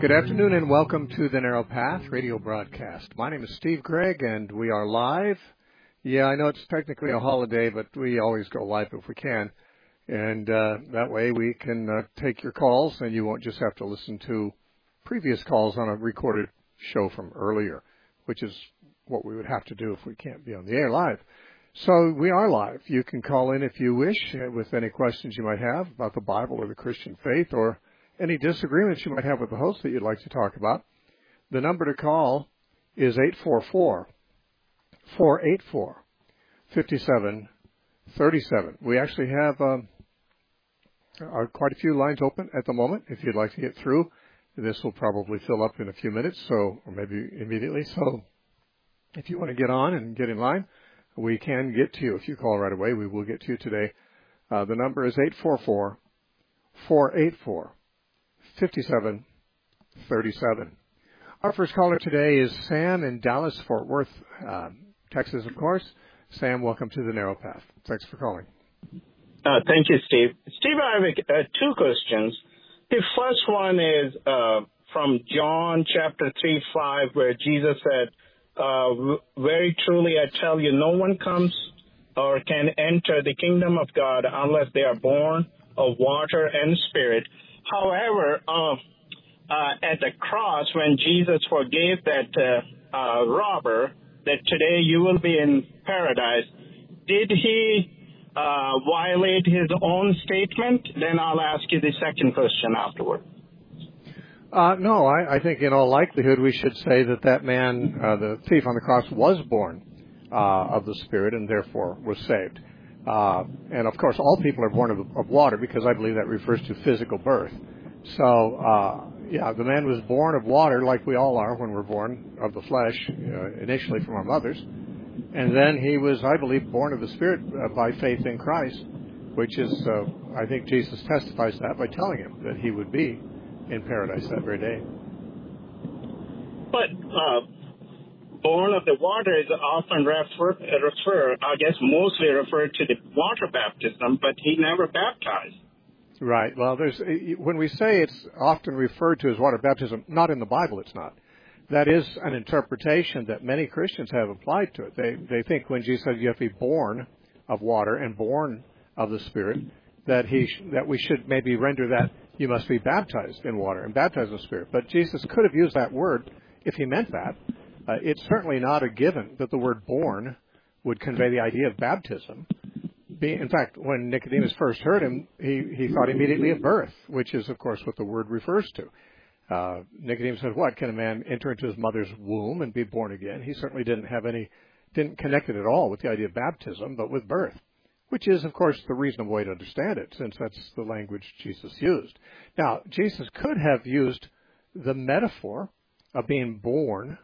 Good afternoon and welcome to the Narrow Path radio broadcast. My name is Steve Gregg and we are live. Yeah, I know it's technically a holiday, but we always go live if we can. And that way we can take your calls and you won't just have to listen to previous calls on a recorded show from earlier, which is what we would have to do if we can't be on the air live. So we are live. You can call in if you wish with any questions you might have about the Bible or the Christian faith or any disagreements you might have with the host that you'd like to talk about. The number to call is 844-484-5737. We actually have quite a few lines open at the moment. If you'd like to get through, this will probably fill up in a few minutes, or maybe immediately. So if you want to get on and get in line, we can get to you. If you call right away, we will get to you today. The number is 844-484-5737. Our first caller today is Sam in Dallas, Fort Worth, Texas, of course. Sam, welcome to the Narrow Path. Thanks for calling. Thank you, Steve. Steve, I have two questions. The first one is from John chapter 3:5, where Jesus said, very truly I tell you, no one comes or can enter the kingdom of God unless they are born of water and spirit. However, at the cross, when Jesus forgave that robber, that today you will be in paradise, did he violate his own statement? Then I'll ask you the second question afterward. No, I think in all likelihood we should say that man, the thief on the cross, was born of the Spirit and therefore was saved. And of course, all people are born of water because I believe that refers to physical birth. So, the man was born of water like we all are when we're born of the flesh, initially from our mothers. And then he was, I believe, born of the Spirit by faith in Christ, which is, I think Jesus testifies that by telling him that he would be in paradise that very day. But born of the water is often mostly referred to the water baptism, but he never baptized. Right. Well, when we say it's often referred to as water baptism, not in the Bible, it's not. That is an interpretation that many Christians have applied to it. They think when Jesus said you have to be born of water and born of the Spirit, that we should maybe render that you must be baptized in water and baptized in the Spirit. But Jesus could have used that word if he meant that. It's certainly not a given that the word born would convey the idea of baptism. In fact, when Nicodemus first heard him, he thought immediately of birth, which is, of course, what the word refers to. Nicodemus said, what, can a man enter into his mother's womb and be born again? He certainly didn't connect it at all with the idea of baptism, but with birth, which is, of course, the reasonable way to understand it, since that's the language Jesus used. Now, Jesus could have used the metaphor of being born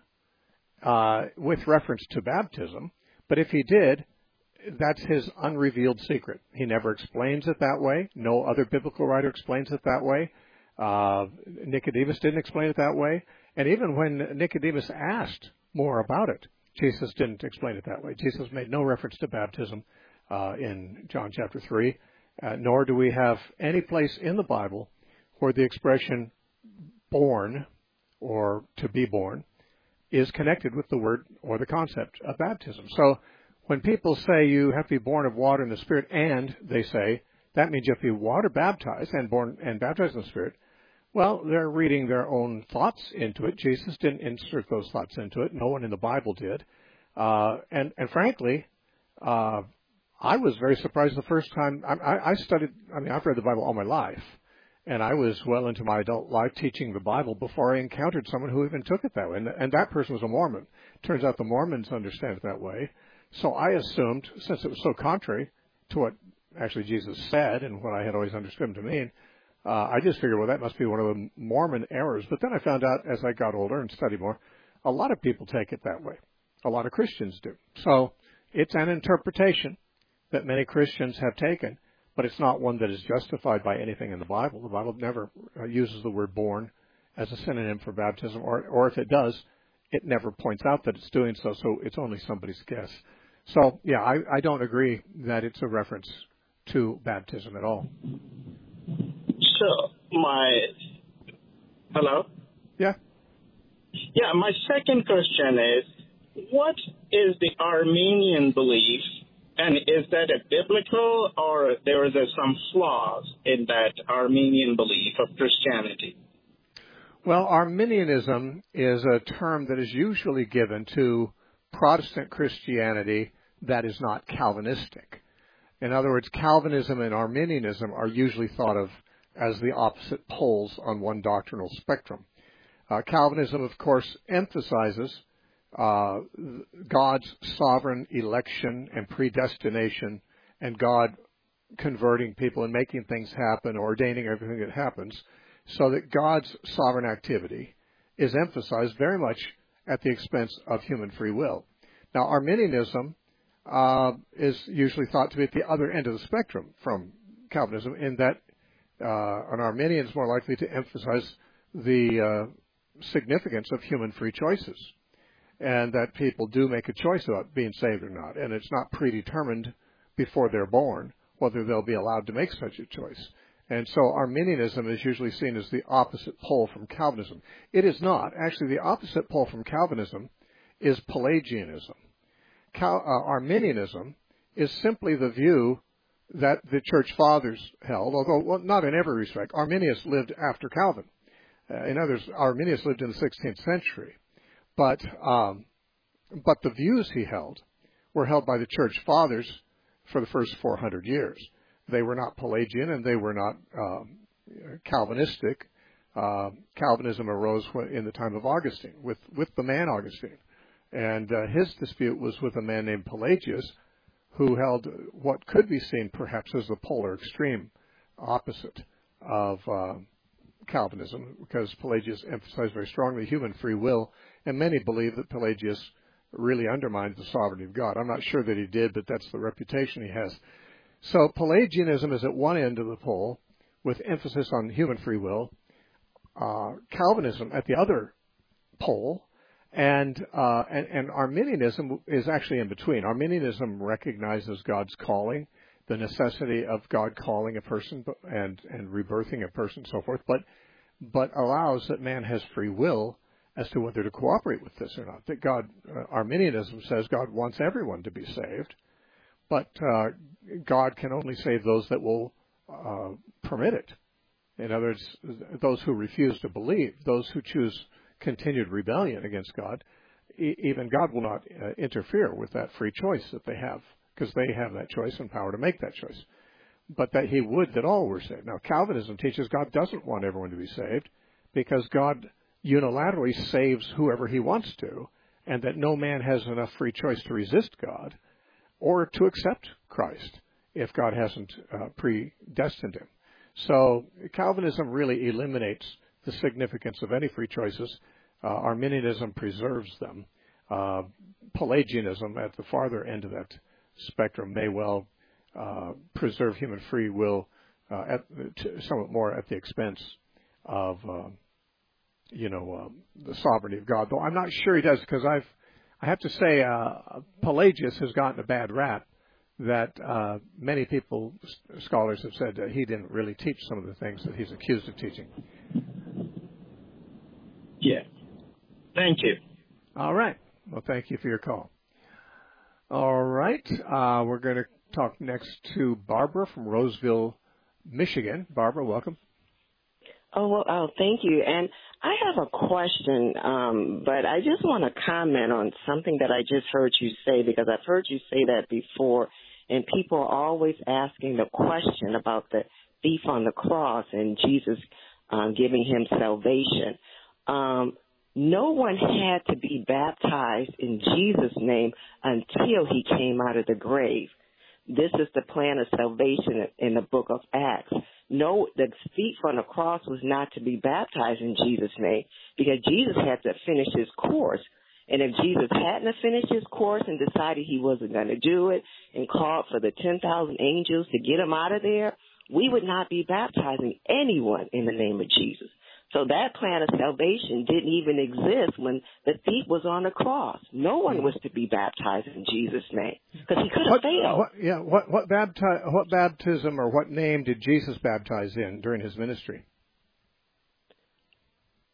with reference to baptism, but if he did, that's his unrevealed secret. He never explains it that way. No other biblical writer explains it that way. Nicodemus didn't explain it that way. And even when Nicodemus asked more about it, Jesus didn't explain it that way. Jesus made no reference to baptism in John chapter 3, nor do we have any place in the Bible where the expression born or to be born is connected with the word or the concept of baptism. So when people say you have to be born of water and the Spirit, and they say that means you have to be water baptized and born and baptized in the Spirit, well, they're reading their own thoughts into it. Jesus didn't insert those thoughts into it. No one in the Bible did. And frankly, I was very surprised the first time. I've read the Bible all my life, and I was well into my adult life teaching the Bible before I encountered someone who even took it that way. And that person was a Mormon. Turns out the Mormons understand it that way. So I assumed, since it was so contrary to what actually Jesus said and what I had always understood him to mean, I just figured, well, that must be one of the Mormon errors. But then I found out as I got older and studied more, a lot of people take it that way. A lot of Christians do. So it's an interpretation that many Christians have taken, but it's not one that is justified by anything in the Bible. The Bible never uses the word born as a synonym for baptism, or if it does, it never points out that it's doing so, so it's only somebody's guess. So, yeah, I don't agree that it's a reference to baptism at all. So, hello? Yeah. Yeah, my second question is, what is the Armenian belief, and is that a biblical or there is some flaws in that Armenian belief of Christianity? Well, Arminianism is a term that is usually given to Protestant Christianity that is not Calvinistic. In other words, Calvinism and Arminianism are usually thought of as the opposite poles on one doctrinal spectrum. Calvinism, of course, emphasizes God's sovereign election and predestination, and God converting people and making things happen, ordaining everything that happens, so that God's sovereign activity is emphasized very much at the expense of human free will. Now, Arminianism is usually thought to be at the other end of the spectrum from Calvinism, in that an Arminian is more likely to emphasize the significance of human free choices, and that people do make a choice about being saved or not, and it's not predetermined before they're born whether they'll be allowed to make such a choice. And so Arminianism is usually seen as the opposite pole from Calvinism. It is not. Actually, the opposite pole from Calvinism is Pelagianism. Arminianism is simply the view that the church fathers held, although not in every respect. Arminius lived after Calvin. In others, Arminius lived in the 16th century. But the views he held were held by the church fathers for the first 400 years. They were not Pelagian, and they were not Calvinistic. Calvinism arose in the time of Augustine, with the man Augustine. And his dispute was with a man named Pelagius, who held what could be seen perhaps as the polar extreme opposite of Calvinism, because Pelagius emphasized very strongly human free will, and many believe that Pelagius really undermined the sovereignty of God. I'm not sure that he did, but that's the reputation he has. So Pelagianism is at one end of the pole, with emphasis on human free will. Calvinism at the other pole, and Arminianism is actually in between. Arminianism recognizes God's calling, the necessity of God calling a person and rebirthing a person, and so forth, but allows that man has free will as to whether to cooperate with this or not. That Arminianism says God wants everyone to be saved, but God can only save those that will permit it. In other words, those who refuse to believe, those who choose continued rebellion against God, even God will not interfere with that free choice that they have, because they have that choice and power to make that choice. But that he would that all were saved. Now, Calvinism teaches God doesn't want everyone to be saved, because God unilaterally saves whoever he wants to, and that no man has enough free choice to resist God or to accept Christ if God hasn't predestined him. So Calvinism really eliminates the significance of any free choices. Arminianism preserves them. Pelagianism, at the farther end of that spectrum, may well preserve human free will somewhat more at the expense of the sovereignty of God. Though I'm not sure he does, because I have to say Pelagius has gotten a bad rap that many people, scholars, have said that he didn't really teach some of the things that he's accused of teaching. Yeah. Thank you. All right. Well, thank you for your call. All right. We're going to talk next to Barbara from Roseville, Michigan. Barbara, welcome. Oh, thank you. And I have a question, but I just want to comment on something that I just heard you say, because I've heard you say that before, and people are always asking the question about the thief on the cross and Jesus giving him salvation. No one had to be baptized in Jesus' name until he came out of the grave. This is the plan of salvation in the book of Acts. No, the thief on the cross was not to be baptized in Jesus' name, because Jesus had to finish his course. And if Jesus hadn't finished his course and decided he wasn't going to do it and called for the 10,000 angels to get him out of there, we would not be baptizing anyone in the name of Jesus. So that plan of salvation didn't even exist when the thief was on the cross. No one was to be baptized in Jesus' name, because he could have failed. What baptism or what name did Jesus baptize in during his ministry?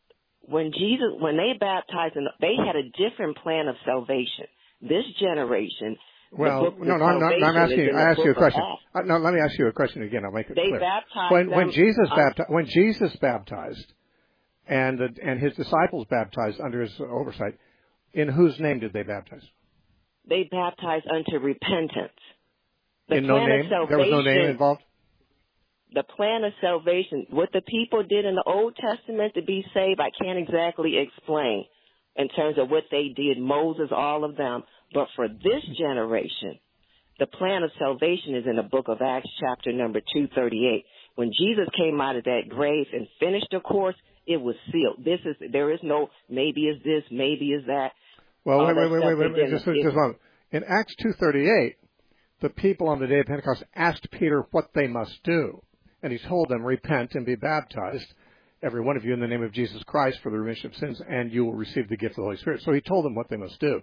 when they baptized, they had a different plan of salvation. This generation, well, the book no, I'm asking you. I ask you a question. No, let me ask you a question again. I'll make it clear. They baptized when Jesus baptized, and his disciples baptized under his oversight, in whose name did they baptize? They baptized unto repentance. In no name? There was no name involved? The plan of salvation, what the people did in the Old Testament to be saved, I can't exactly explain in terms of what they did, Moses, all of them. But for this generation, the plan of salvation is in the book of Acts, chapter number 238. When Jesus came out of that grave and finished the course, it was sealed. There is no maybe is this, maybe is that. Well, wait. Just a moment. In Acts 2:38, the people on the day of Pentecost asked Peter what they must do. And he told them, repent and be baptized, every one of you, in the name of Jesus Christ for the remission of sins, and you will receive the gift of the Holy Spirit. So he told them what they must do.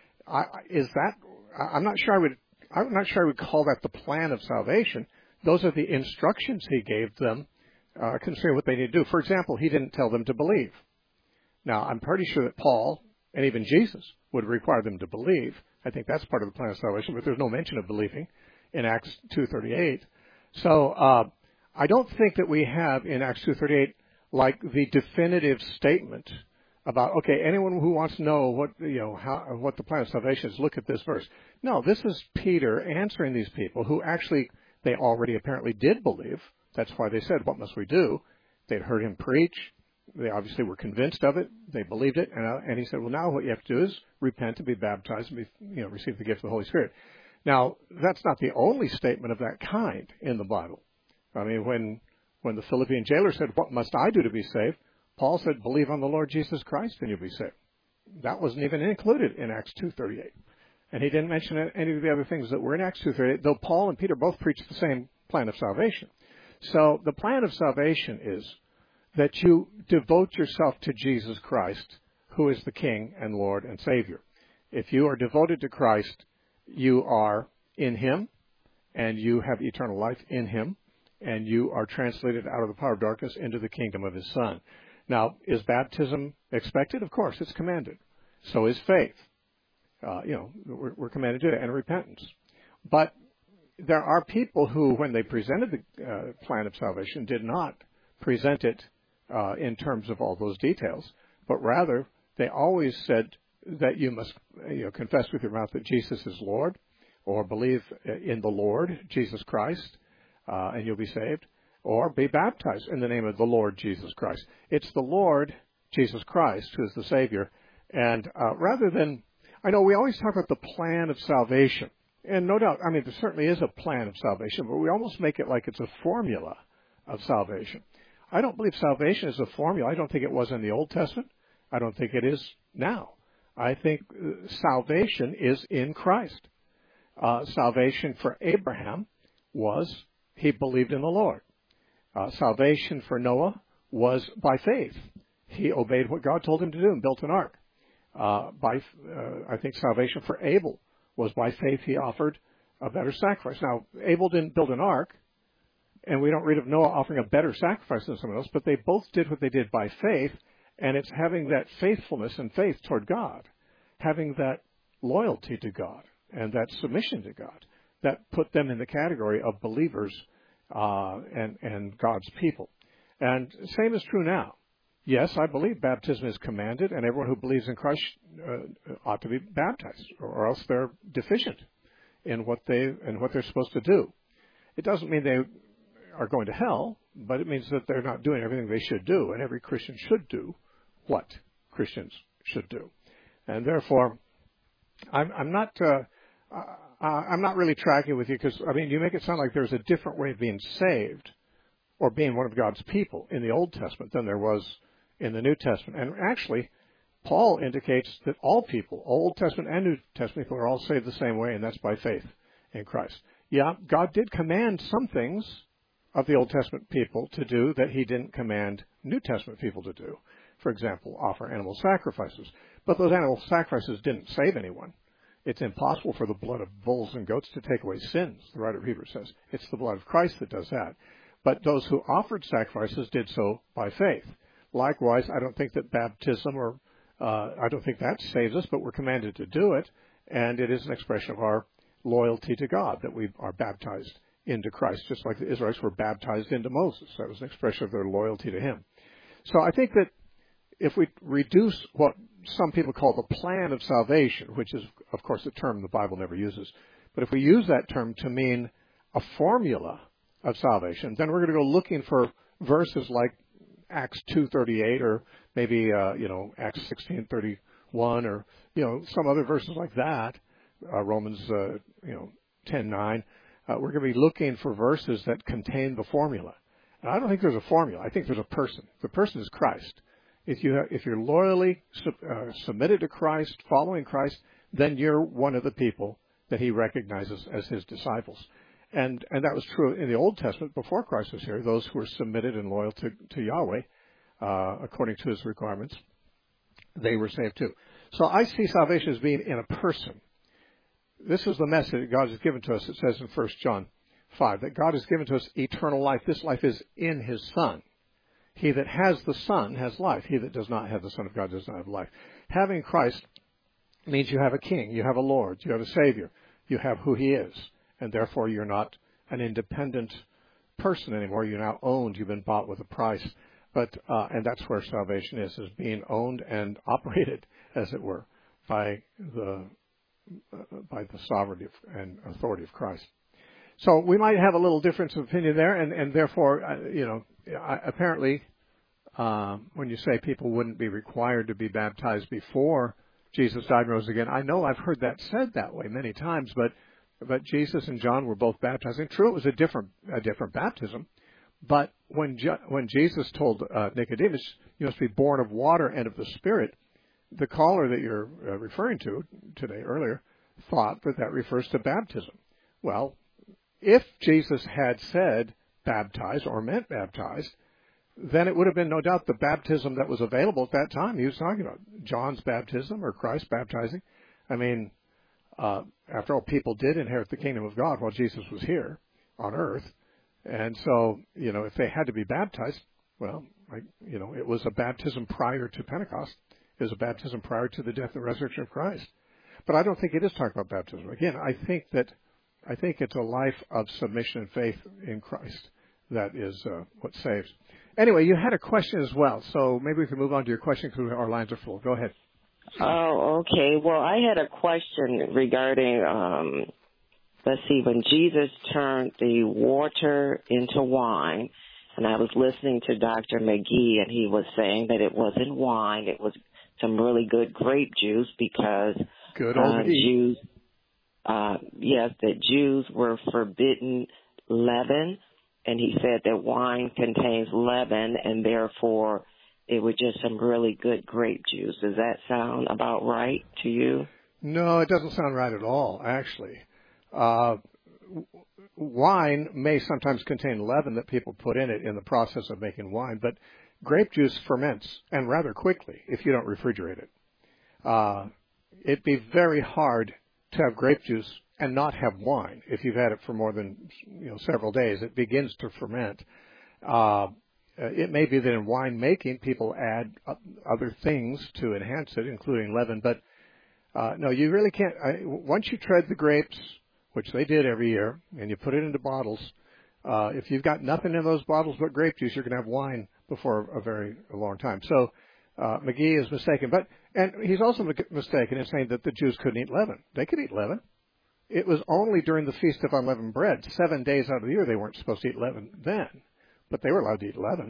I'm not sure I would call that the plan of salvation. Those are the instructions he gave them concerning what they need to do. For example, he didn't tell them to believe. Now, I'm pretty sure that Paul and even Jesus would require them to believe. I think that's part of the plan of salvation, but there's no mention of believing in Acts 2:38. So I don't think that we have in Acts 2:38 like the definitive statement about, okay, anyone who wants to know what the plan of salvation is, look at this verse. No, this is Peter answering these people who actually they already apparently did believe. That's why they said, what must we do? They'd heard him preach. They obviously were convinced of it. They believed it. And he said, well, now what you have to do is repent and be baptized and receive the gift of the Holy Spirit. Now, that's not the only statement of that kind in the Bible. I mean, when the Philippian jailer said, what must I do to be saved? Paul said, believe on the Lord Jesus Christ and you'll be saved. That wasn't even included in Acts 2:38. And he didn't mention any of the other things that were in Acts 2:38, though Paul and Peter both preached the same plan of salvation. So the plan of salvation is that you devote yourself to Jesus Christ, who is the King and Lord and Savior. If you are devoted to Christ, you are in Him, and you have eternal life in Him, and you are translated out of the power of darkness into the kingdom of His Son. Now, is baptism expected? Of course, it's commanded. So is faith. We're commanded to do it, and repentance. But there are people who, when they presented the plan of salvation, did not present it in terms of all those details, but rather they always said that you must confess with your mouth that Jesus is Lord, or believe in the Lord Jesus Christ, and you'll be saved, or be baptized in the name of the Lord Jesus Christ. It's the Lord Jesus Christ who is the Savior, and rather than, I know we always talk about the plan of salvation, and no doubt, I mean, there certainly is a plan of salvation, but we almost make it like it's a formula of salvation. I don't believe salvation is a formula. I don't think it was in the Old Testament. I don't think it is now. I think salvation is in Christ. Salvation for Abraham was he believed in the Lord. Salvation for Noah was by faith. He obeyed what God told him to do and built an ark. I think salvation for Abel was by faith he offered a better sacrifice. Now, Abel didn't build an ark, and we don't read of Noah offering a better sacrifice than someone else, but they both did what they did by faith, and it's having that faithfulness and faith toward God, having that loyalty to God and that submission to God that put them in the category of believers and God's people. And same is true now. Yes, I believe baptism is commanded, and everyone who believes in Christ ought to be baptized, or else they're deficient in what they're supposed to do. It doesn't mean they are going to hell, but it means that they're not doing everything they should do, and every Christian should do what Christians should do. And therefore, I'm not really tracking with you, because I mean, you make it sound like there's a different way of being saved or being one of God's people in the Old Testament than there was in the New Testament. And actually, Paul indicates that all people, Old Testament and New Testament people, are all saved the same way, and that's by faith in Christ. Yeah, God did command some things of the Old Testament people to do that He didn't command New Testament people to do. For example, offer animal sacrifices. But those animal sacrifices didn't save anyone. It's impossible for the blood of bulls and goats to take away sins, the writer of Hebrews says. It's the blood of Christ that does that. But those who offered sacrifices did so by faith. likewise, I don't think that baptism I don't think that saves us, but we're commanded to do it, and it is an expression of our loyalty to God that we are baptized into Christ, just like the Israelites were baptized into Moses. That was an expression of their loyalty to him. So I think that if we reduce what some people call the plan of salvation, which is, of course, a term the Bible never uses, but if we use that term to mean a formula of salvation, then we're going to go looking for verses like Acts 2:38 or maybe Acts 16:31 or some other verses like that, Romans 10:9. We're going to be looking for verses that contain the formula. And I don't think there's a formula. I think there's a person. The person is Christ. If you're loyally submitted to Christ, following Christ, then you're one of the people that he recognizes as his disciples. And that was true in the Old Testament before Christ was here. Those who were submitted and loyal to Yahweh, according to his requirements, they were saved too. So I see salvation as being in a person. This is the message that God has given to us. It says in 1 John 5 that God has given to us eternal life. This life is in his Son. He that has the Son has life. He that does not have the Son of God does not have life. Having Christ means you have a king, you have a Lord, you have a Savior, you have who he is, and therefore you're not an independent person anymore. You're now owned. You've been bought with a price. And that's where salvation is being owned and operated, as it were, by the sovereignty and authority of Christ. So we might have a little difference of opinion there, and therefore, apparently, when you say people wouldn't be required to be baptized before Jesus died and rose again, I know I've heard that said that way many times, but Jesus and John were both baptizing. True, it was a different baptism, but when Jesus told Nicodemus, "You must be born of water and of the Spirit," the caller that you're referring to today earlier thought that refers to baptism. Well, if Jesus had said baptized or meant baptized, then it would have been no doubt the baptism that was available at that time he was talking about. John's baptism or Christ baptizing. I mean, after all, people did inherit the kingdom of God while Jesus was here on earth. And so, if they had to be baptized, well, it was a baptism prior to Pentecost. It was a baptism prior to the death and resurrection of Christ. But I don't think it is talking about baptism. Again, I think it's a life of submission and faith in Christ that is what saves. Anyway, you had a question as well, so maybe we can move on to your question because our lines are full. Go ahead. Oh, okay. Well, I had a question regarding, when Jesus turned the water into wine, and I was listening to Dr. McGee, and he was saying that it wasn't wine, it was some really good grape juice because Jews, that Jews were forbidden leaven, and he said that wine contains leaven, and therefore it was just some really good grape juice. Does that sound about right to you? No, it doesn't sound right at all, actually. Wine may sometimes contain leaven that people put in it in the process of making wine, but grape juice ferments, and rather quickly, if you don't refrigerate it. It'd be very hard to have grape juice and not have wine if you've had it for more than several days. It begins to ferment. It may be that in wine making, people add other things to enhance it, including leaven. But no, you really can't. Once you tread the grapes, which they did every year, and you put it into bottles, if you've got nothing in those bottles but grape juice, you're going to have wine before a very long time. So McGee is mistaken. And he's also mistaken in saying that the Jews couldn't eat leaven. They could eat leaven. It was only during the Feast of Unleavened Bread, 7 days out of the year, they weren't supposed to eat leaven then. But they were allowed to eat leaven,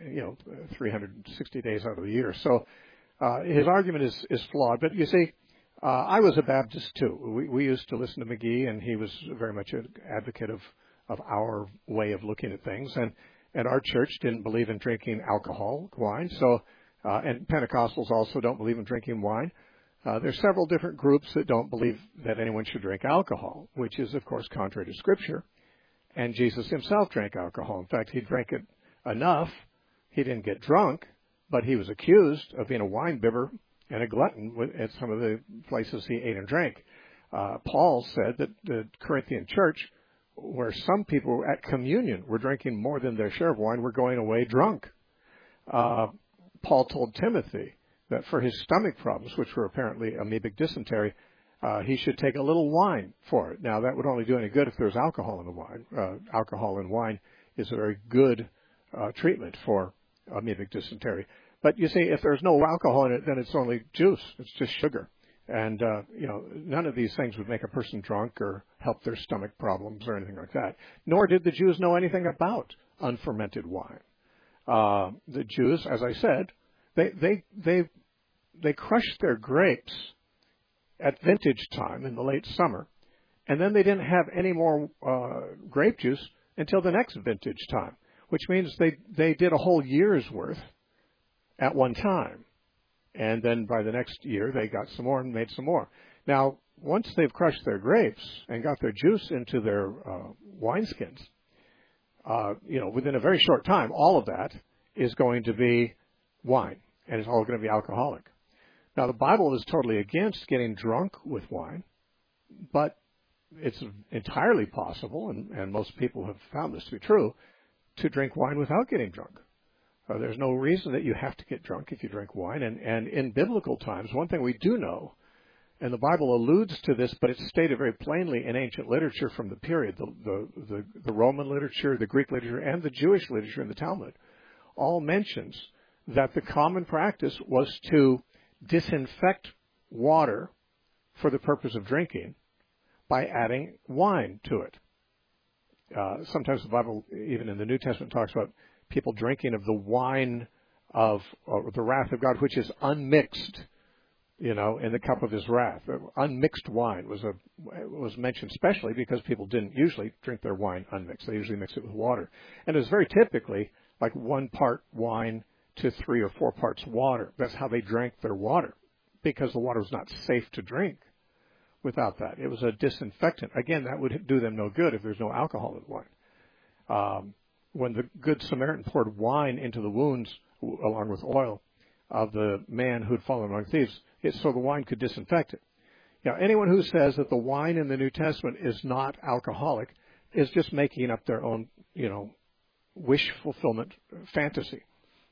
360 days out of the year. So his argument is flawed. But you see, I was a Baptist too. We used to listen to McGee, and he was very much an advocate of our way of looking at things. And our church didn't believe in drinking alcoholic wine. So, and Pentecostals also don't believe in drinking wine. There's several different groups that don't believe that anyone should drink alcohol, which is, of course, contrary to Scripture. And Jesus himself drank alcohol. In fact, he drank it enough. He didn't get drunk, but he was accused of being a wine bibber and a glutton at some of the places he ate and drank. Paul said that the Corinthian church, where some people at communion were drinking more than their share of wine, were going away drunk. Paul told Timothy that for his stomach problems, which were apparently amoebic dysentery, he should take a little wine for it. Now, that would only do any good if there was alcohol in the wine. Alcohol in wine is a very good treatment for amoebic dysentery. But you see, if there's no alcohol in it, then it's only juice. It's just sugar. And, none of these things would make a person drunk or help their stomach problems or anything like that. Nor did the Jews know anything about unfermented wine. The Jews, as I said, they crushed their grapes at vintage time in the late summer, and then they didn't have any more grape juice until the next vintage time, which means they did a whole year's worth at one time. And then by the next year, they got some more and made some more. Now, once they've crushed their grapes and got their juice into their wineskins, within a very short time, all of that is going to be wine, and it's all going to be alcoholic. Now, the Bible is totally against getting drunk with wine, but it's entirely possible, and most people have found this to be true, to drink wine without getting drunk. There's no reason that you have to get drunk if you drink wine. And in biblical times, one thing we do know, and the Bible alludes to this, but it's stated very plainly in ancient literature from the period, the Roman literature, the Greek literature, and the Jewish literature in the Talmud, all mentions that the common practice was to disinfect water for the purpose of drinking by adding wine to it. Sometimes the Bible, even in the New Testament, talks about people drinking of the wine of the wrath of God, which is unmixed, in the cup of his wrath. Unmixed wine was mentioned especially because people didn't usually drink their wine unmixed. They usually mix it with water. And it was very typically like 1 part wine to 3 or 4 parts water. That's how they drank their water, because the water was not safe to drink without that. It was a disinfectant. Again, that would do them no good if there's no alcohol in wine. When the Good Samaritan poured wine into the wounds along with oil of the man who had fallen among thieves, so the wine could disinfect it. Now, anyone who says that the wine in the New Testament is not alcoholic is just making up their own, wish fulfillment fantasy.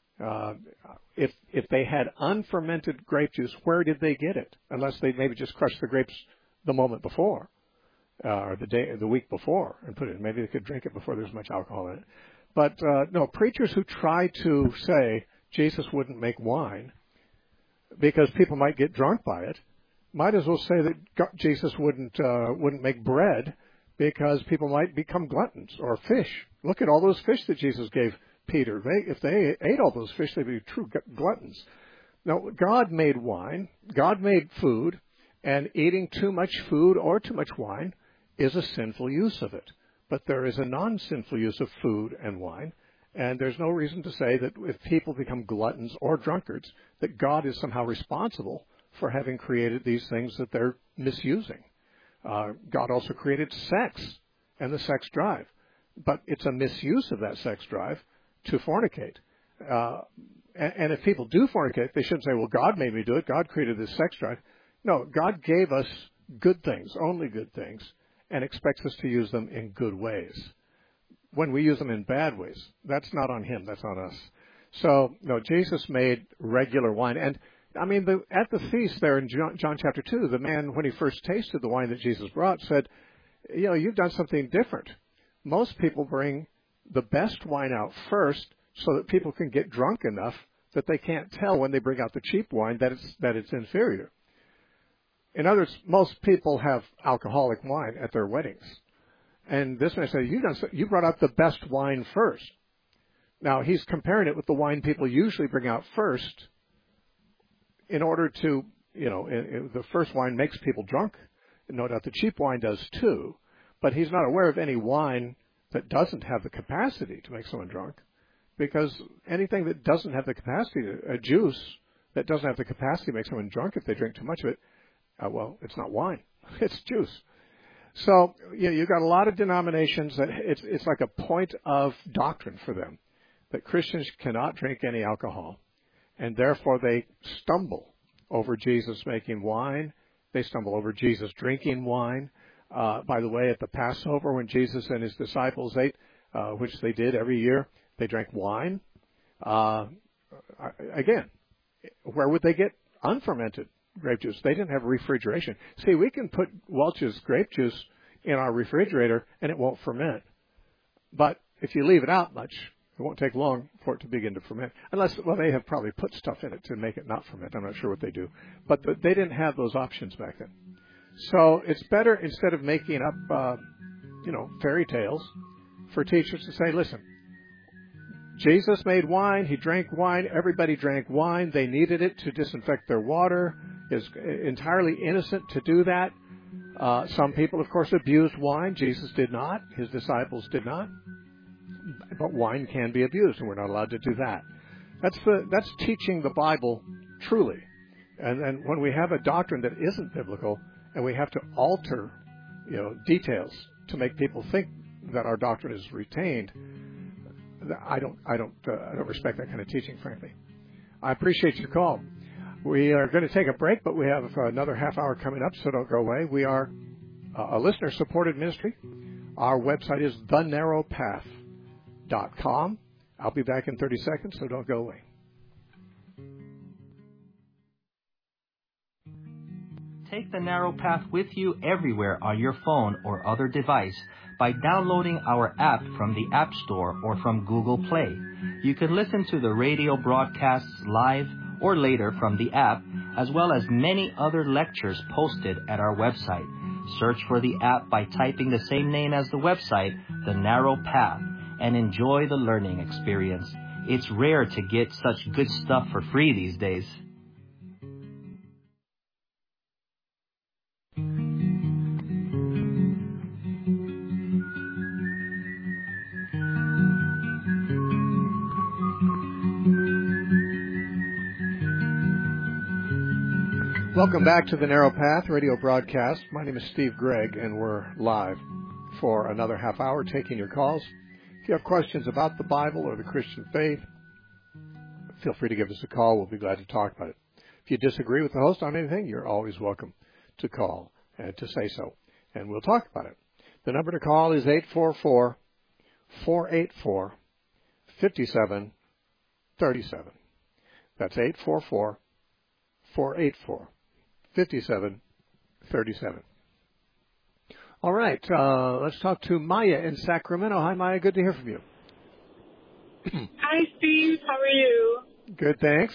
If they had unfermented grape juice, where did they get it? Unless they maybe just crushed the grapes the moment before. Or the week before, and put it in. Maybe they could drink it before there's much alcohol in it. But no, preachers who try to say Jesus wouldn't make wine because people might get drunk by it, might as well say that Jesus wouldn't make bread because people might become gluttons, or fish. Look at all those fish that Jesus gave Peter. If they ate all those fish, they'd be true gluttons. Now, God made wine. God made food, and eating too much food or too much wine is a sinful use of it. But there is a non-sinful use of food and wine, and there's no reason to say that if people become gluttons or drunkards, that God is somehow responsible for having created these things that they're misusing. God also created sex and the sex drive, but it's a misuse of that sex drive to fornicate. And if people do fornicate, they shouldn't say, well, God made me do it. God created this sex drive. No, God gave us good things, only good things, and expects us to use them in good ways. When we use them in bad ways, that's not on him, that's on us. So, no, Jesus made regular wine. And, at the feast there in John chapter 2, the man, when he first tasted the wine that Jesus brought, said, you've done something different. Most people bring the best wine out first so that people can get drunk enough that they can't tell when they bring out the cheap wine that it's inferior. In other words, most people have alcoholic wine at their weddings. And this man said, you brought out the best wine first. Now, he's comparing it with the wine people usually bring out first in order to, the first wine makes people drunk. No doubt the cheap wine does too. But he's not aware of any wine that doesn't have the capacity to make someone drunk. Because anything that doesn't have the capacity, a juice that doesn't have the capacity to make someone drunk if they drink too much of it, it's not wine. It's juice. So, you've got a lot of denominations that it's like a point of doctrine for them, that Christians cannot drink any alcohol, and therefore they stumble over Jesus making wine. They stumble over Jesus drinking wine. By the way, at the Passover, when Jesus and his disciples ate, which they did every year, they drank wine. again, where would they get unfermented grape juice? They didn't have refrigeration. See, we can put Welch's grape juice in our refrigerator and it won't ferment. But if you leave it out much, it won't take long for it to begin to ferment. Unless, well, they have probably put stuff in it to make it not ferment. I'm not sure what they do. But they didn't have those options back then. So it's better, instead of making up, fairy tales, for teachers to say, listen, Jesus made wine. He drank wine. Everybody drank wine. They needed it to disinfect their water. It's entirely innocent to do that. Some people, of course, abused wine. Jesus did not. His disciples did not. But wine can be abused, and we're not allowed to do that. That's teaching the Bible truly. And when we have a doctrine that isn't biblical, and we have to alter, details to make people think that our doctrine is retained, I don't respect that kind of teaching, frankly. I appreciate your call. We are going to take a break, but we have another half hour coming up, so don't go away. We are a listener-supported ministry. Our website is thenarrowpath.com. I'll be back in 30 seconds, so don't go away. Take the Narrow Path with you everywhere on your phone or other device by downloading our app from the App Store or from Google Play. You can listen to the radio broadcasts live or later from the app, as well as many other lectures posted at our website. Search for the app by typing the same name as the website, The Narrow Path, and enjoy the learning experience. It's rare to get such good stuff for free these days. Welcome back to the Narrow Path radio broadcast. My name is Steve Gregg, and we're live for another half hour taking your calls. If you have questions about the Bible or the Christian faith, feel free to give us a call. We'll be glad to talk about it. If you disagree with the host on anything, you're always welcome to call and to say so, and we'll talk about it. The number to call is 844-484-5737. That's 844-484-5737. All right, let's talk to Maya in Sacramento. Hi, Maya. Good to hear from you. Hi, Steve. How are you? Good, thanks.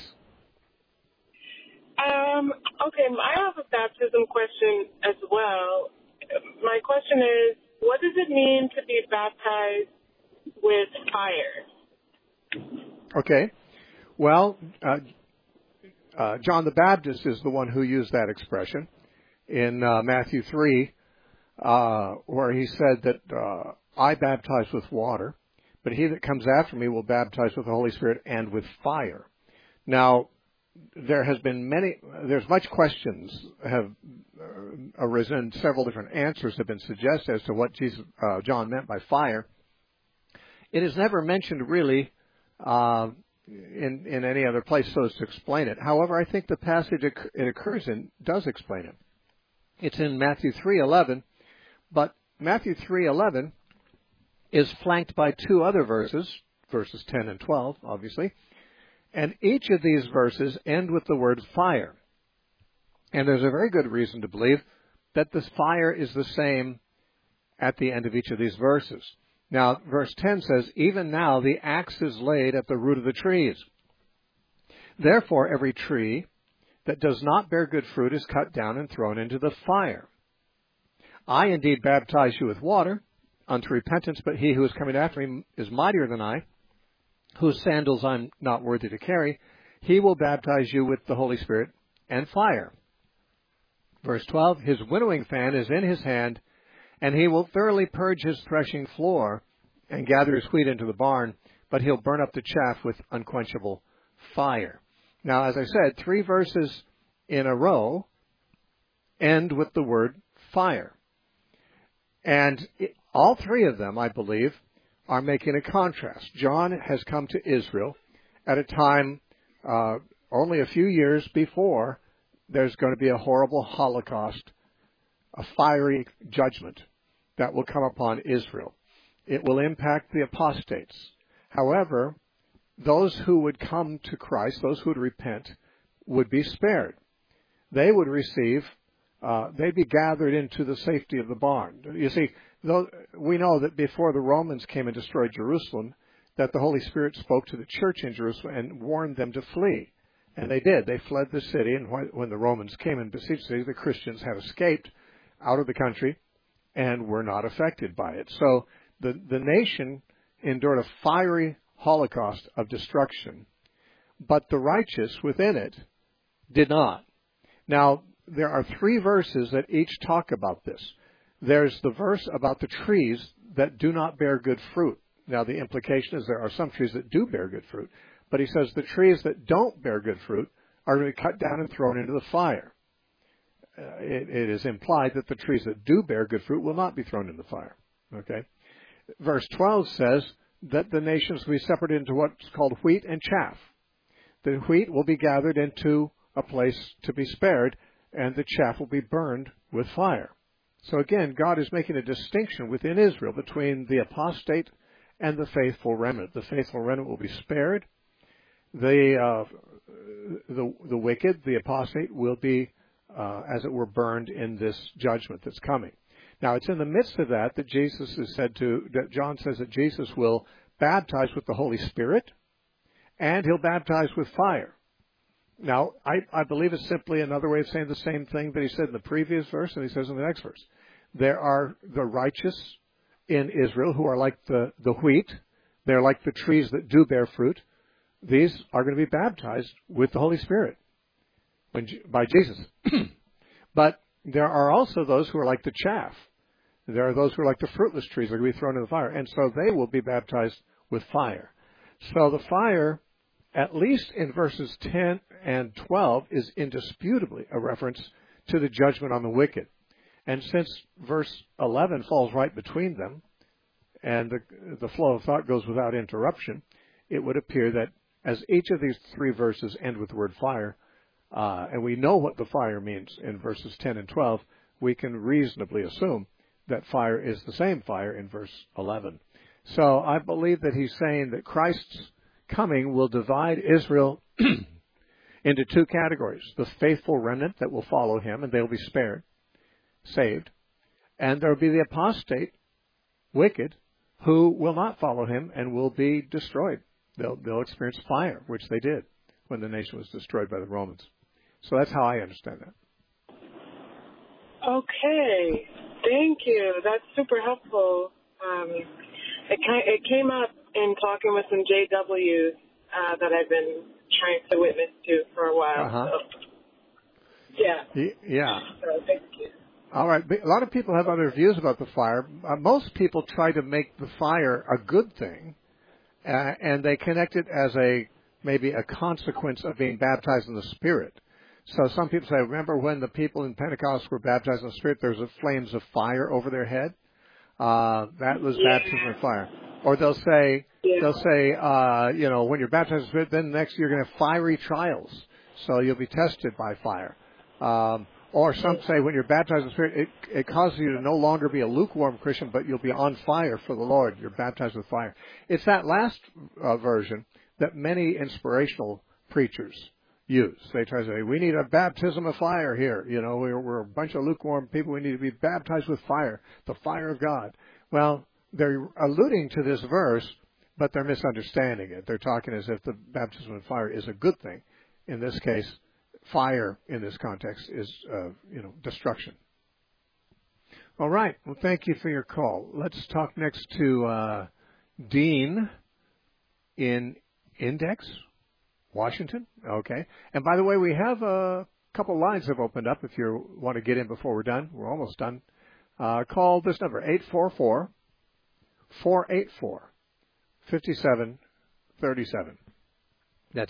Okay, I have a baptism question as well. My question is, what does it mean to be baptized with fire? Okay. Well, John the Baptist is the one who used that expression in Matthew 3, where he said that I baptize with water, but he that comes after me will baptize with the Holy Spirit and with fire. Now, there's much questions have arisen, several different answers have been suggested as to what John meant by fire. It is never mentioned really in any other place so as to explain it. However, I think the passage it occurs in does explain it. It's in Matthew 3:11, but Matthew 3:11 is flanked by two other verses 10 and 12, obviously, and each of these verses end with the word fire. And there's a very good reason to believe that this fire is the same at the end of each of these verses. Now, verse 10 says, even now the axe is laid at the root of the trees. Therefore, every tree that does not bear good fruit is cut down and thrown into the fire. I indeed baptize you with water unto repentance, but he who is coming after me is mightier than I, whose sandals I'm not worthy to carry. He will baptize you with the Holy Spirit and fire. Verse 12, his winnowing fan is in his hand, and he will thoroughly purge his threshing floor and gather his wheat into the barn, but he'll burn up the chaff with unquenchable fire. Now, as I said, 3 verses in a row end with the word fire. And all 3 of them, I believe, are making a contrast. John has come to Israel at a time only a few years before there's going to be a horrible Holocaust, a fiery judgment that will come upon Israel. It will impact the apostates. However, those who would come to Christ, those who would repent, would be spared. They would receive, they'd be gathered into the safety of the barn. You see, we know that before the Romans came and destroyed Jerusalem, that the Holy Spirit spoke to the church in Jerusalem and warned them to flee. And they did. They fled the city, and when the Romans came and besieged the city, the Christians had escaped out of the country and were not affected by it. So the nation endured a fiery holocaust of destruction, but the righteous within it did not. Now, there are 3 verses that each talk about this. There's the verse about the trees that do not bear good fruit. Now, the implication is there are some trees that do bear good fruit, but he says the trees that don't bear good fruit are going to be cut down and thrown into the fire. It is implied that the trees that do bear good fruit will not be thrown in the fire. Okay? Verse 12 says that the nations will be separated into what's called wheat and chaff. The wheat will be gathered into a place to be spared, and the chaff will be burned with fire. So again, God is making a distinction within Israel between the apostate and the faithful remnant. The faithful remnant will be spared. The wicked, the apostate, will be, as it were, burned in this judgment that's coming. Now, it's in the midst of that Jesus is said to, that John says that Jesus will baptize with the Holy Spirit, and he'll baptize with fire. Now, I believe it's simply another way of saying the same thing that he said in the previous verse and he says in the next verse. There are the righteous in Israel who are like the wheat. They're like the trees that do bear fruit. These are going to be baptized with the Holy Spirit by Jesus. But there are also those who are like the chaff. There are those who are like the fruitless trees that are going to be thrown in the fire. And so they will be baptized with fire. So the fire, at least in verses 10 and 12, is indisputably a reference to the judgment on the wicked. And since verse 11 falls right between them, and the flow of thought goes without interruption, it would appear that as each of these 3 verses end with the word fire, and we know what the fire means in verses 10 and 12, we can reasonably assume that fire is the same fire in verse 11. So I believe that he's saying that Christ's coming will divide Israel into 2 categories. The faithful remnant that will follow him, and they'll be spared, saved. And there will be the apostate, wicked, who will not follow him and will be destroyed. They'll experience fire, which they did when the nation was destroyed by the Romans. So that's how I understand that. Okay. Thank you. That's super helpful. It came up in talking with some JWs that I've been trying to witness to for a while. Uh-huh. So, yeah. Yeah. So, thank you. All right. A lot of people have other views about the fire. Most people try to make the fire a good thing, and they connect it as maybe a consequence of being baptized in the Spirit. So some people say, remember when the people in Pentecost were baptized in the Spirit, there was flames of fire over their head? That was baptism of fire. Or they'll say, when you're baptized in the Spirit, then next you're going to have fiery trials. So you'll be tested by fire. Or some say when you're baptized in the Spirit, it causes you to no longer be a lukewarm Christian, but you'll be on fire for the Lord. You're baptized with fire. It's that last version that many inspirational preachers use. They try to say, we need a baptism of fire here. We're a bunch of lukewarm people. We need to be baptized with fire, the fire of God. Well, they're alluding to this verse, but they're misunderstanding it. They're talking as if the baptism of fire is a good thing. In this case, fire in this context is, destruction. All right. Well, thank you for your call. Let's talk next to Dean in Index, Washington. Okay. And by the way, we have a couple lines have opened up if you want to get in before we're done. We're almost done. Call this number, 844-484-5737. That's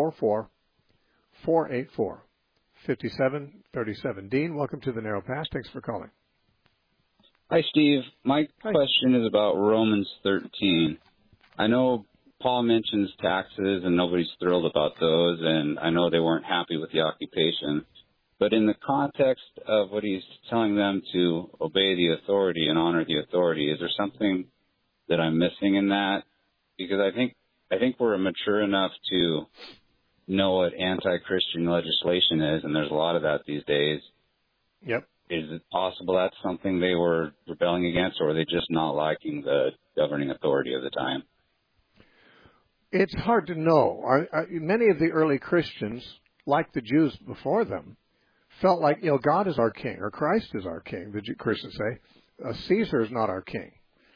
844-484-5737. Dean, welcome to the Narrow Path. Thanks for calling. Hi, Steve. My question is about Romans 13. I know Paul mentions taxes, and nobody's thrilled about those, and I know they weren't happy with the occupation. But in the context of what he's telling them to obey the authority and honor the authority, is there something that I'm missing in that? Because I think I think we're mature enough to know what anti-Christian legislation is, and there's a lot of that these days. Yep. Is it possible that's something they were rebelling against, or were they just not liking the governing authority of the time? It's hard to know. Many of the early Christians, like the Jews before them, felt like, God is our king, or Christ is our king, the Christians say. Caesar is not our king.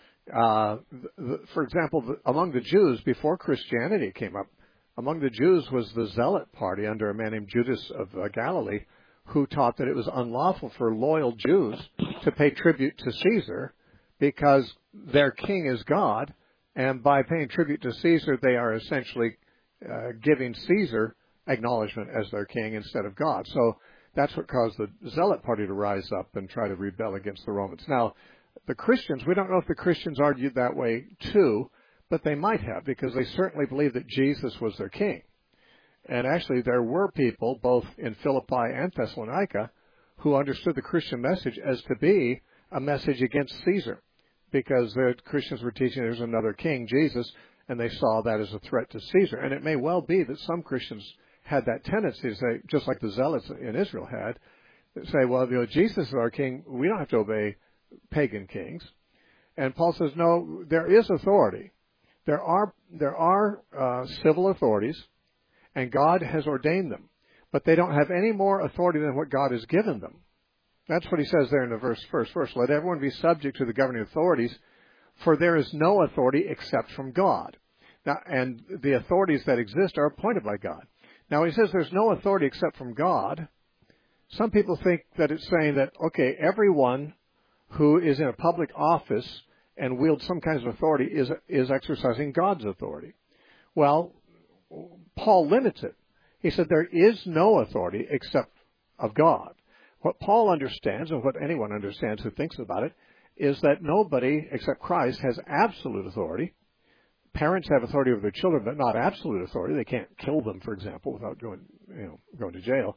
For example, among the Jews, before Christianity came up, among the Jews was the Zealot party under a man named Judas of Galilee, who taught that it was unlawful for loyal Jews to pay tribute to Caesar because their king is God, and by paying tribute to Caesar, they are essentially giving Caesar acknowledgement as their king instead of God. So that's what caused the Zealot party to rise up and try to rebel against the Romans. Now, the Christians, we don't know if the Christians argued that way too, but they might have, because they certainly believed that Jesus was their king. And actually, there were people, both in Philippi and Thessalonica, who understood the Christian message as to be a message against Caesar, because the Christians were teaching there's another king, Jesus, and they saw that as a threat to Caesar. And it may well be that some Christians had that tendency to say, just like the Zealots in Israel had, say, well, Jesus is our king, we don't have to obey pagan kings. And Paul says, no, there is authority. There are civil authorities, and God has ordained them, but they don't have any more authority than what God has given them. That's what he says there in the first verse. Let everyone be subject to the governing authorities, for there is no authority except from God. Now, and the authorities that exist are appointed by God. Now, when he says there's no authority except from God, some people think that it's saying that, okay, everyone who is in a public office and wields some kinds of authority is exercising God's authority. Well, Paul limits it. He said there is no authority except of God. What Paul understands, and what anyone understands who thinks about it, is that nobody except Christ has absolute authority. Parents have authority over their children, but not absolute authority. They can't kill them, for example, without going to jail.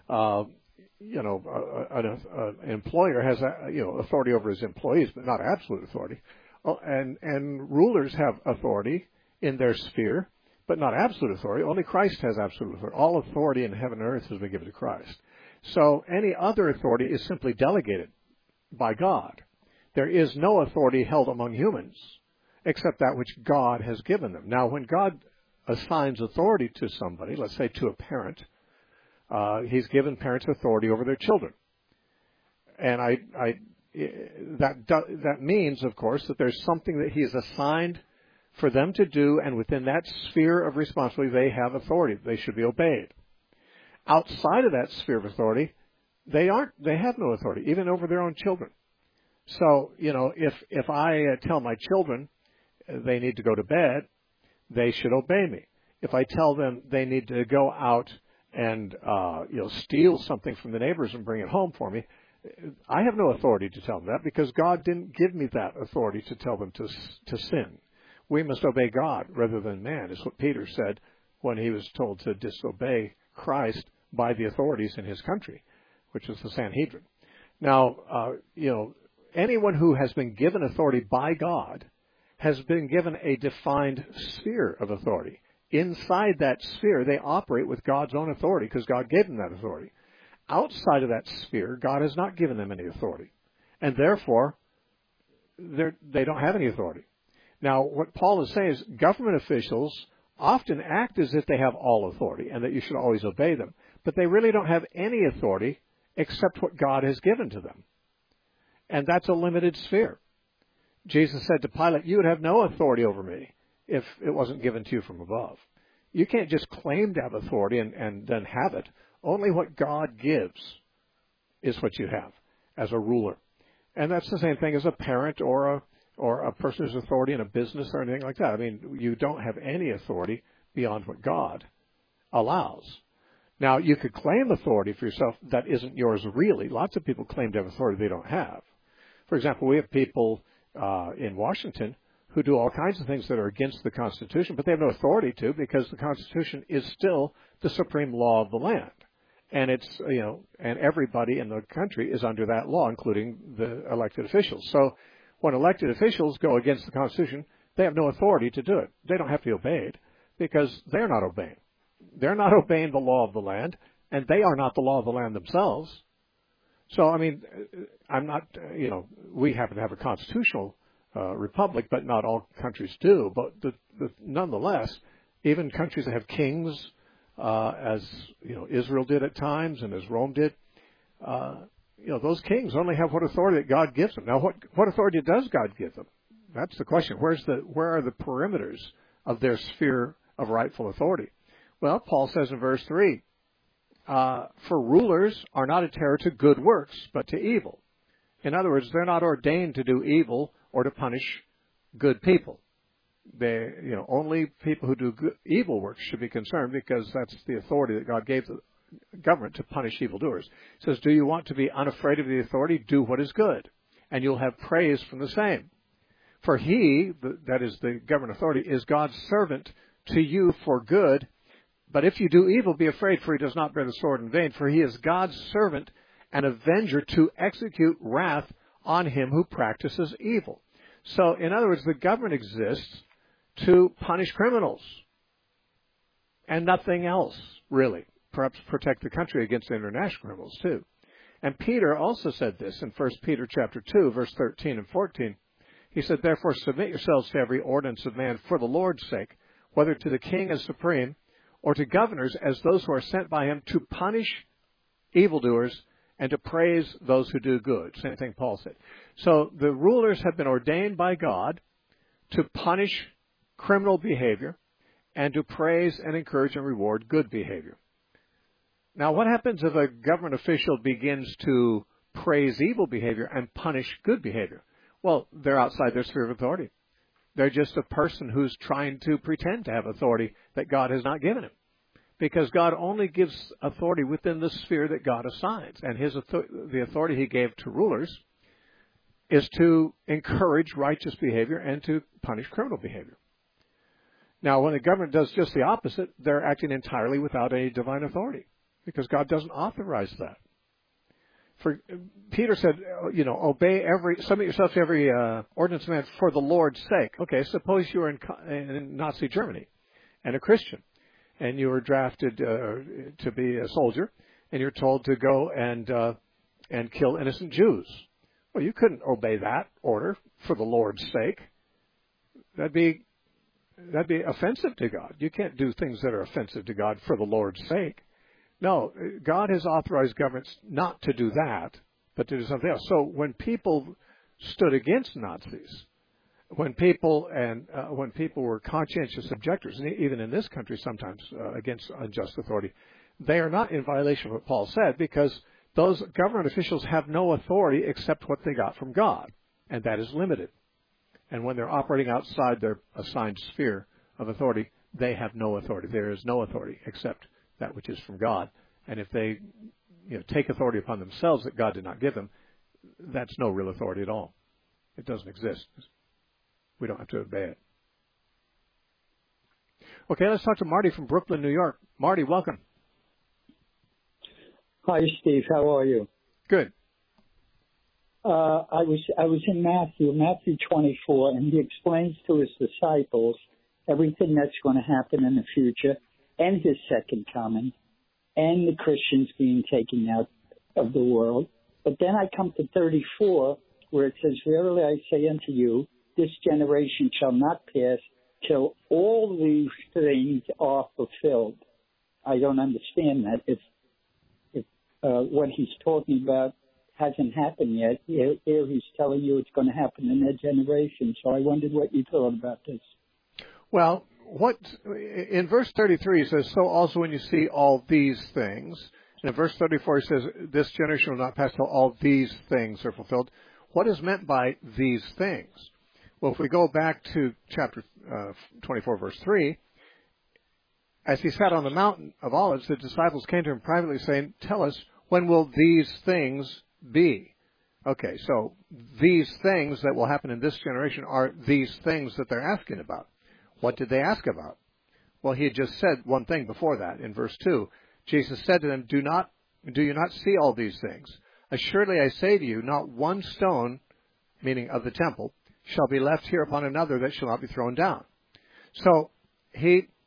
An employer has authority over his employees, but not absolute authority. And rulers have authority in their sphere, but not absolute authority. Only Christ has absolute authority. All authority in heaven and earth has been given to Christ. So any other authority is simply delegated by God. There is no authority held among humans except that which God has given them. Now, when God assigns authority to somebody, let's say to a parent, he's given parents authority over their children. And that means, of course, that there's something that he has assigned for them to do, and within that sphere of responsibility, they have authority. They should be obeyed. Outside of that sphere of authority, they have no authority, even over their own children. So, if I tell my children they need to go to bed, they should obey me. If I tell them they need to go out and steal something from the neighbors and bring it home for me, I have no authority to tell them that, because God didn't give me that authority to tell them to sin. We must obey God rather than man, is what Peter said when he was told to disobey Christ by the authorities in his country, which is the Sanhedrin. Now, anyone who has been given authority by God has been given a defined sphere of authority. Inside that sphere, they operate with God's own authority because God gave them that authority. Outside of that sphere, God has not given them any authority. And therefore, they don't have any authority. Now, what Paul is saying is government officials often act as if they have all authority and that you should always obey them. But they really don't have any authority except what God has given to them. And that's a limited sphere. Jesus said to Pilate, you would have no authority over me if it wasn't given to you from above. You can't just claim to have authority and then have it. Only what God gives is what you have as a ruler. And that's the same thing as a parent or a person who's authority in a business or anything like that. I mean, you don't have any authority beyond what God allows. Now, you could claim authority for yourself that isn't yours really. Lots of people claim to have authority they don't have. For example, we have people in Washington who do all kinds of things that are against the Constitution, but they have no authority to, because the Constitution is still the supreme law of the land. And it's, and everybody in the country is under that law, including the elected officials. So when elected officials go against the Constitution, they have no authority to do it. They don't have to be obeyed. because they're not obeying. They're not obeying the law of the land, and they are not the law of the land themselves. So, I mean, I'm not, we happen to have a constitutional republic, but not all countries do. But nonetheless, even countries that have kings, as Israel did at times and as Rome did, those kings only have what authority that God gives them. Now, what authority does God give them? That's the question. Where are the perimeters of their sphere of rightful authority? Well, Paul says in verse 3, for rulers are not a terror to good works, but to evil. In other words, they're not ordained to do evil or to punish good people. Only people who do evil works should be concerned, because that's the authority that God gave the government to punish evildoers. He says, do you want to be unafraid of the authority? Do what is good, and you'll have praise from the same. For he, that is the government authority, is God's servant to you for good. But if you do evil, be afraid, for he does not bear the sword in vain. For he is God's servant and avenger to execute wrath on him who practices evil. So, in other words, the government exists to punish criminals and nothing else, really. Perhaps protect the country against international criminals, too. And Peter also said this in 1 Peter chapter 2, verse 13 and 14. He said, therefore, submit yourselves to every ordinance of man for the Lord's sake, whether to the king as supreme, or to governors as those who are sent by him to punish evildoers and to praise those who do good. Same thing Paul said. So the rulers have been ordained by God to punish criminal behavior and to praise and encourage and reward good behavior. Now, what happens if a government official begins to praise evil behavior and punish good behavior? Well, they're outside their sphere of authority. They're just a person who's trying to pretend to have authority that God has not given him. Because God only gives authority within the sphere that God assigns. And the authority he gave to rulers is to encourage righteous behavior and to punish criminal behavior. Now, when the government does just the opposite, they're acting entirely without any divine authority, because God doesn't authorize that. For Peter said, submit yourself to every ordinance of man for the Lord's sake. Okay, suppose you were in Nazi Germany and a Christian, and you were drafted to be a soldier, and you're told to go and kill innocent Jews. Well, you couldn't obey that order for the Lord's sake. That'd be offensive to God. You can't do things that are offensive to God for the Lord's sake. No, God has authorized governments not to do that, but to do something else. So when people stood against Nazis, when people were conscientious objectors, and even in this country sometimes against unjust authority, they are not in violation of what Paul said, because those government officials have no authority except what they got from God, and that is limited. And when they're operating outside their assigned sphere of authority, they have no authority. There is no authority except that which is from God. And if they take authority upon themselves that God did not give them, that's no real authority at all. It doesn't exist. We don't have to obey it. Okay, let's talk to Marty from Brooklyn, New York. Marty, welcome. Hi, Steve. How are you? Good. I was in Matthew 24, and he explains to his disciples everything that's going to happen in the future, and his second coming, and the Christians being taken out of the world. But then I come to 34, where it says, verily I say unto you, this generation shall not pass till all these things are fulfilled. I don't understand that. If what he's talking about hasn't happened yet, here he's telling you it's going to happen in their generation. So I wondered what you thought about this. Well, in verse 33 it says, so also when you see all these things. And in verse 34 it says, this generation will not pass till all these things are fulfilled. What is meant by these things? Well, if we go back to chapter 24, verse 3, as he sat on the mountain of Olives, the disciples came to him privately saying, tell us, when will these things be? Okay, so these things that will happen in this generation are these things that they're asking about. What did they ask about? Well, he had just said one thing before that. In verse 2, Jesus said to them, do you not see all these things? Assuredly I say to you, not one stone, meaning of the temple, shall be left here upon another that shall not be thrown down. So he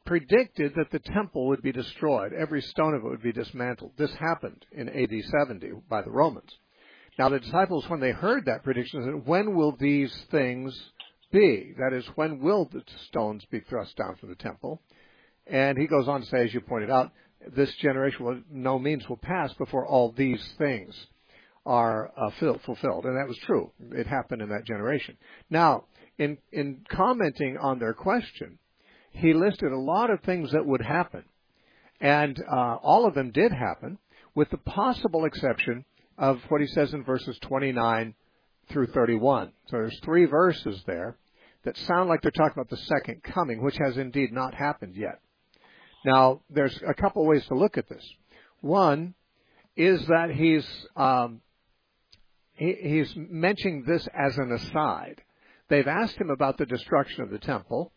predicted that the temple would be destroyed. Every stone of it would be dismantled. This happened in AD 70 by the Romans. Now the disciples, when they heard that prediction, said, when will these things be? That is, when will the stones be thrust down from the temple? And he goes on to say, as you pointed out, this generation will no means will pass before all these things are fulfilled. And that was true. It happened in that generation. Now, in commenting on their question, he listed a lot of things that would happen. And all of them did happen, with the possible exception of what he says in verses 29 through 31. So there's 3 verses there that sound like they're talking about the second coming, which has indeed not happened yet. Now, there's a couple ways to look at this. One is that he's mentioning this as an aside. They've asked him about the destruction of the temple,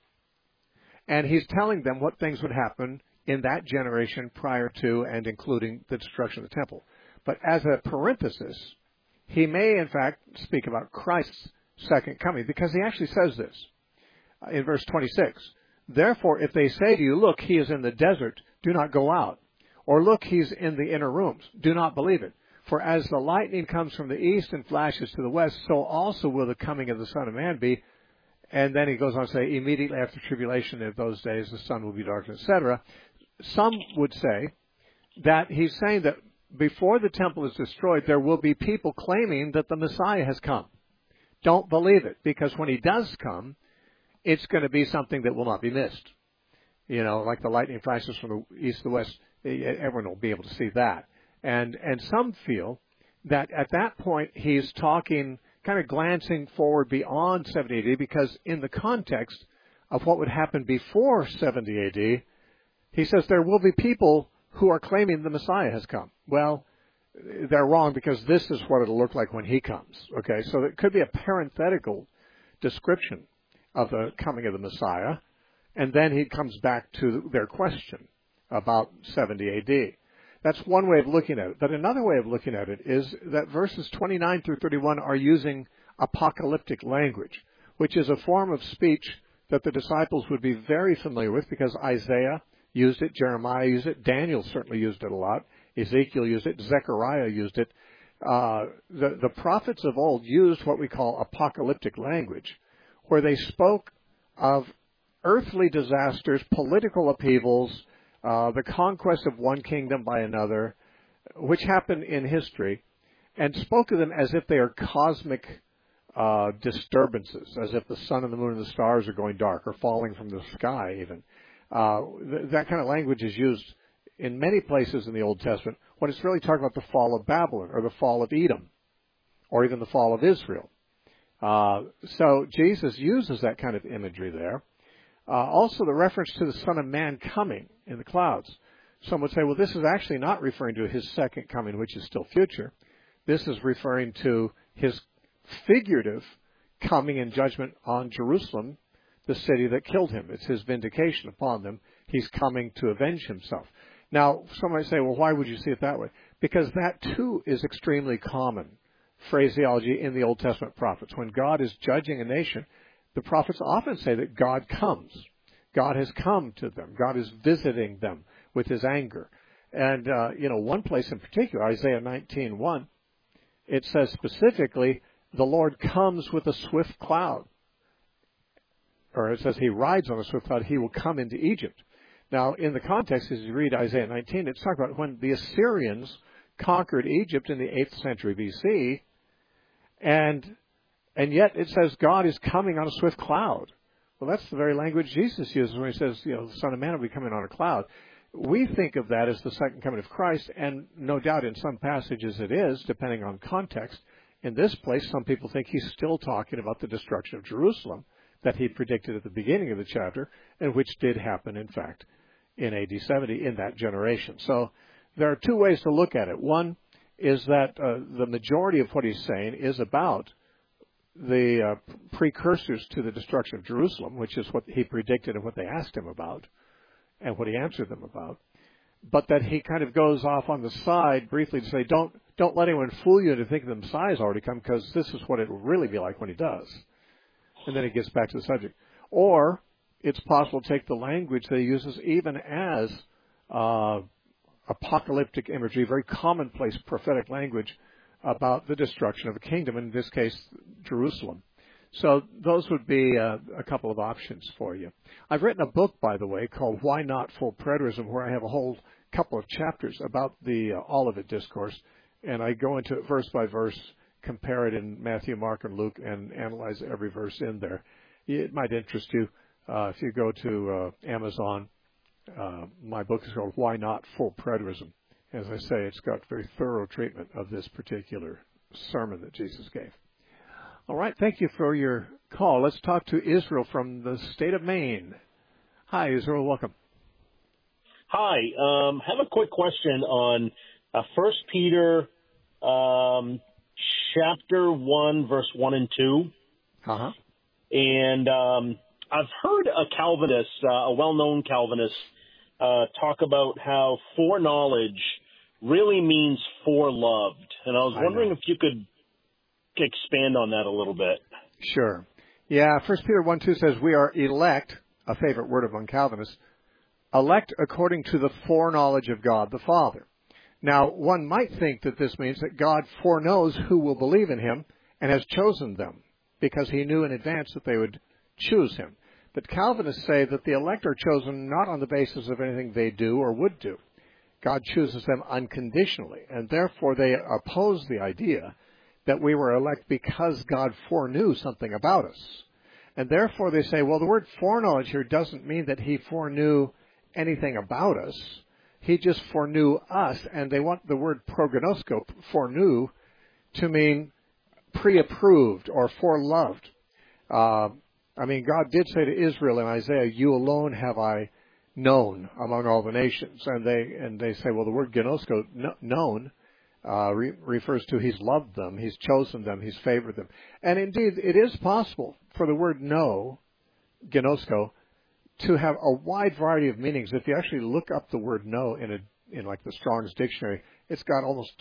and he's telling them what things would happen in that generation prior to and including the destruction of the temple. But as a parenthesis, he may, in fact, speak about Christ's second coming, because he actually says this in verse 26. Therefore, if they say to you, look, he is in the desert, do not go out. Or look, he's in the inner rooms, do not believe it. For as the lightning comes from the east and flashes to the west, so also will the coming of the Son of Man be. And then he goes on to say, immediately after tribulation of those days, the sun will be darkened, etc. Some would say that he's saying that before the temple is destroyed, there will be people claiming that the Messiah has come. Don't believe it, because when he does come, it's going to be something that will not be missed. You know, like the lightning flashes from the east to the west, everyone will be able to see that. And some feel that at that point he's talking, kind of glancing forward beyond 70 AD, because in the context of what would happen before 70 AD, he says there will be people who are claiming the Messiah has come. Well, they're wrong, because this is what it'll look like when he comes. Okay, so it could be a parenthetical description of the coming of the Messiah, and then he comes back to their question about 70 AD. That's one way of looking at it. But another way of looking at it is that verses 29 through 31 are using apocalyptic language, which is a form of speech that the disciples would be very familiar with, because Isaiah used it, Jeremiah used it, Daniel certainly used it a lot, Ezekiel used it, Zechariah used it. The prophets of old used what we call apocalyptic language, where they spoke of earthly disasters, political upheavals, the conquest of one kingdom by another, which happened in history, and spoke of them as if they are cosmic disturbances, as if the sun and the moon and the stars are going dark or falling from the sky even. That kind of language is used in many places in the Old Testament when it's really talking about the fall of Babylon or the fall of Edom or even the fall of Israel. So Jesus uses that kind of imagery there. Also the reference to the Son of Man coming in the clouds. Some would say, well, this is actually not referring to his second coming, which is still future. This is referring to his figurative coming in judgment on Jerusalem, the city that killed him. It's his vindication upon them. He's coming to avenge himself. Now, some might say, well, why would you see it that way? Because that, too, is extremely common phraseology in the Old Testament prophets. When God is judging a nation, the prophets often say that God comes. God has come to them. God is visiting them with his anger. And, one place in particular, Isaiah 19:1, it says specifically, the Lord comes with a swift cloud. Or it says he rides on a swift cloud, he will come into Egypt. Now, in the context, as you read Isaiah 19, it's talking about when the Assyrians conquered Egypt in the 8th century BC, and yet it says God is coming on a swift cloud. Well, that's the very language Jesus uses when he says, the Son of Man will be coming on a cloud. We think of that as the second coming of Christ, and no doubt in some passages it is, depending on context. In this place, some people think he's still talking about the destruction of Jerusalem that he predicted at the beginning of the chapter, and which did happen, in fact, in AD 70 in that generation. So there are two ways to look at it. One is that the majority of what he's saying is about the precursors to the destruction of Jerusalem, which is what he predicted and what they asked him about and what he answered them about. But that he kind of goes off on the side briefly to say, don't let anyone fool you into thinking the Messiah's already come, because this is what it will really be like when he does. And then he gets back to the subject. Or it's possible to take the language that he uses even as apocalyptic imagery, very commonplace prophetic language about the destruction of a kingdom, in this case, Jerusalem. So those would be a couple of options for you. I've written a book, by the way, called Why Not Full Preterism, where I have a whole couple of chapters about the Olivet Discourse, and I go into it verse by verse, compare it in Matthew, Mark, and Luke, and analyze every verse in there. It might interest you. If you go to Amazon, my book is called Why Not Full Preterism. As I say, it's got very thorough treatment of this particular sermon that Jesus gave. All right, thank you for your call. Let's talk to Israel from the state of Maine. Hi, Israel, welcome. Hi, have a quick question on 1 Peter chapter 1, verse 1 and 2. Uh-huh. And I've heard a Calvinist, a well-known Calvinist, talk about how foreknowledge really means foreloved. And I was wondering if you could expand on that a little bit. Sure. Yeah, 1 Peter 1:2 says, we are elect, a favorite word among Calvinists, elect according to the foreknowledge of God the Father. Now, one might think that this means that God foreknows who will believe in him and has chosen them because he knew in advance that they would choose him. But Calvinists say that the elect are chosen not on the basis of anything they do or would do. God chooses them unconditionally, and therefore they oppose the idea that we were elect because God foreknew something about us. And therefore they say, well, the word foreknowledge here doesn't mean that he foreknew anything about us. He just foreknew us, and they want the word prognosko, foreknew, to mean pre-approved or foreloved. God did say to Israel in Isaiah, you alone have I known among all the nations. And they say, well, the word gnosko, known, refers to he's loved them, he's chosen them, he's favored them. And indeed, it is possible for the word know, gnosko, to have a wide variety of meanings. If you actually look up the word know in like the Strong's Dictionary, it's got almost,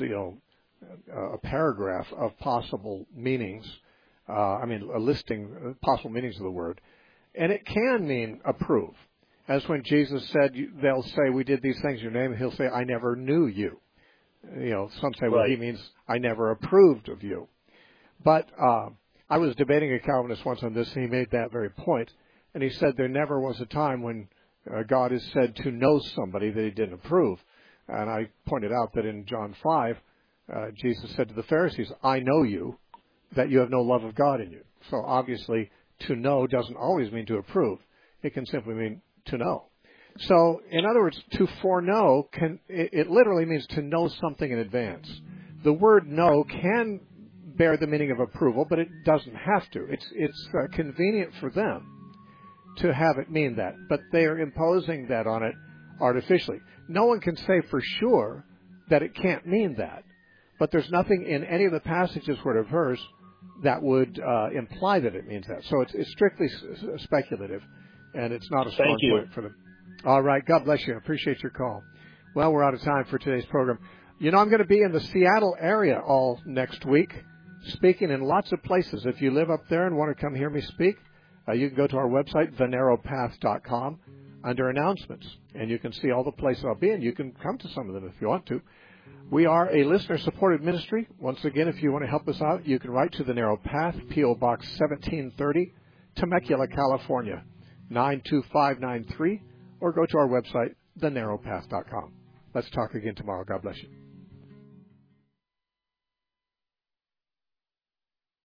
a paragraph of possible meanings. A listing possible meanings of the word. And it can mean approve. As when Jesus said, they'll say, we did these things in your name, and he'll say, I never knew you. Some say, well, he means I never approved of you. But I was debating a Calvinist once on this, and he made that very point. And he said there never was a time when God is said to know somebody that he didn't approve. And I pointed out that in John 5, Jesus said to the Pharisees, I know you, that you have no love of God in you. So obviously, to know doesn't always mean to approve. It can simply mean to know. So, in other words, to foreknow, it literally means to know something in advance. The word know can bear the meaning of approval, but it doesn't have to. It's convenient for them to have it mean that, but they are imposing that on it artificially. No one can say for sure that it can't mean that, but there's nothing in any of the passages where it occurs that would imply that it means that. So it's strictly speculative, and it's not a strong point for them. All right. God bless you. I appreciate your call. Well, we're out of time for today's program. I'm going to be in the Seattle area all next week, speaking in lots of places. If you live up there and want to come hear me speak, you can go to our website, thenarrowpath.com, under announcements, and you can see all the places I'll be, and you can come to some of them if you want to. We are a listener-supported ministry. Once again, if you want to help us out, you can write to The Narrow Path, P.O. Box 1730, Temecula, California, 92593, or go to our website, thenarrowpath.com. Let's talk again tomorrow. God bless you.